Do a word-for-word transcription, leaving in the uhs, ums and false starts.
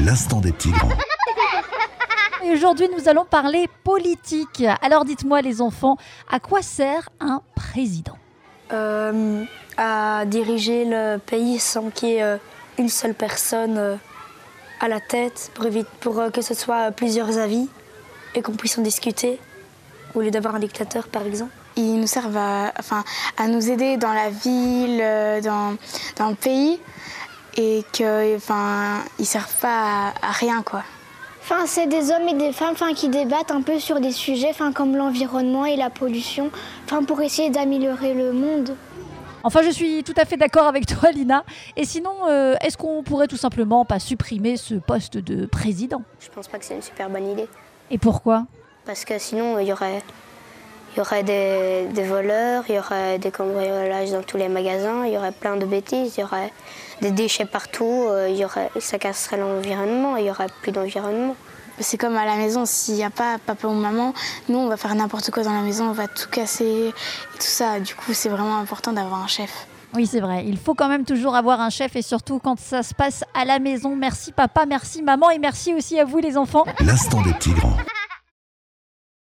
L'instant des petits grands. Et aujourd'hui, nous allons parler politique. Alors dites-moi les enfants, à quoi sert un président ? Euh, à diriger le pays sans qu'il y ait euh, une seule personne euh, à la tête, pour, éviter, pour euh, que ce soit plusieurs avis et qu'on puisse en discuter, au lieu d'avoir un dictateur par exemple. Ils nous servent à, enfin, à nous aider dans la ville, dans, dans le pays, et qu'ils enfin, ne servent pas à, à rien, quoi. Enfin, c'est des hommes et des femmes enfin, qui débattent un peu sur des sujets enfin, comme l'environnement et la pollution enfin, pour essayer d'améliorer le monde. Enfin, je suis tout à fait d'accord avec toi, Lina. Et sinon, euh, est-ce qu'on pourrait tout simplement pas supprimer ce poste de président ? Je pense pas que c'est une super bonne idée. Et pourquoi ? Parce que sinon, il y aurait, il y aurait des, des voleurs, il y aurait des cambriolages dans tous les magasins, il y aurait plein de bêtises, il y aurait des déchets partout, il y aurait, ça casserait l'environnement, il n'y aurait plus d'environnement. C'est comme à la maison, s'il n'y a pas papa ou maman, nous on va faire n'importe quoi dans la maison, on va tout casser et tout ça. Du coup, c'est vraiment important d'avoir un chef. Oui, c'est vrai. Il faut quand même toujours avoir un chef et surtout quand ça se passe à la maison. Merci papa, merci maman et merci aussi à vous les enfants. L'instant des petits grands.